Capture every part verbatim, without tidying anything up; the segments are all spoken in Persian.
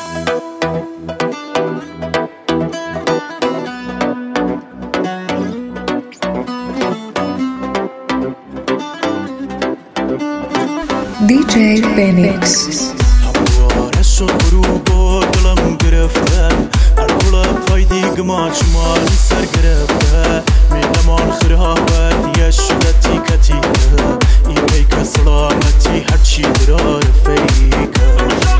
دی جی Phoenix. همواره شد غروب و دلم گرفته، هر پل پای دیگه چمالی سر گرفته. میلمان خرابت یه شده تیکه تیکه، ای پیک سلامتی هرچی درار فیکه.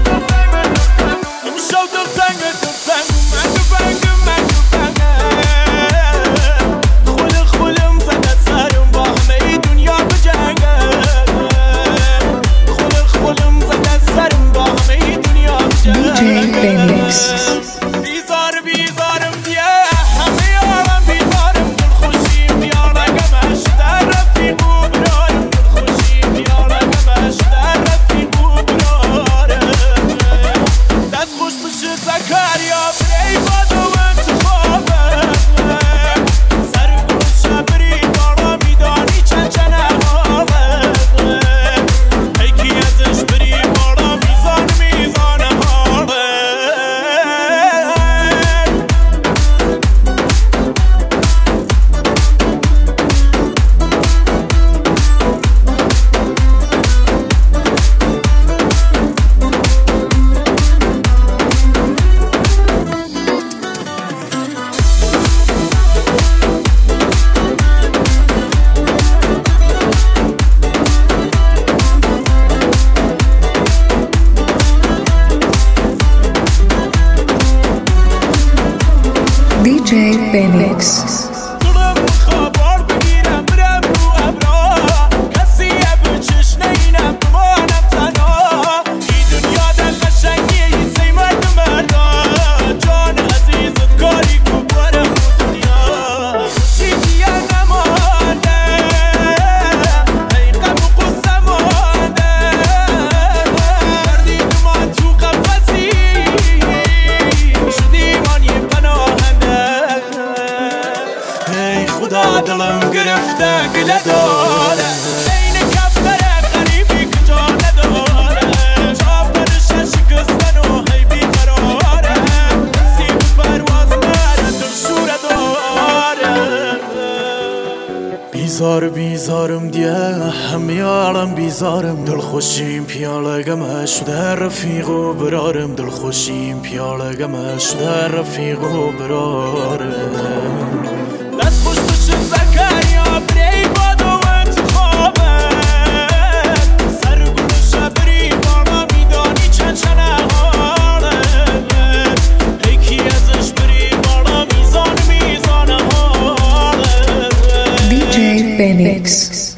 امشب دل تنگ دل تنگ منگو بنگو منگو بنگه، خول خولم زده سرم با همه دنیا بجنگه. دی جی Phoenix. بیزار بیزارم دیه همه یارم بیزارم، دل خوشیم دیارگمش در رفیقو برارم، دل خوشیم دیارگمش در رفیقو برارم. دست خوش بشه زکریا بری بادو انتخابم، سر گوشه بری دارا میدانی چند چنه حالم. هیکی ازش بری بارا میزان میزان دی جی Phoenix. دلم خبر بگیرم برم رو ابرا، کسی به چشم نینم بمانم تنها. ای دنیا در قشنگی سی مرد مردا، جان عزیزت کاری کو برم رو دنیا. چیزی نمانده ای غم و قصه مانده، کردی من تو قفسی شدی من یه پناهنده. ای خدا دلم گرفته گله داره، این کفتره غریبی کجا نداره. چاپرش شکستن و هی بیقراره، کسی به پرواز نره دل شوره داره. بیزار بیزارم دیه همه عالم بیزارم، دل خوشیم پیاله گمه شده رفیق و برارم، دل خوشیم پیاله گمه شده رفیق و برارم. دست خوش بشه زکریا بری بادو انتخابم، سر گوشه بری بارا میدانی چند چنه حالم. هیکی ازش بری بارا میزان میزان حالم. دی جی Phoenix.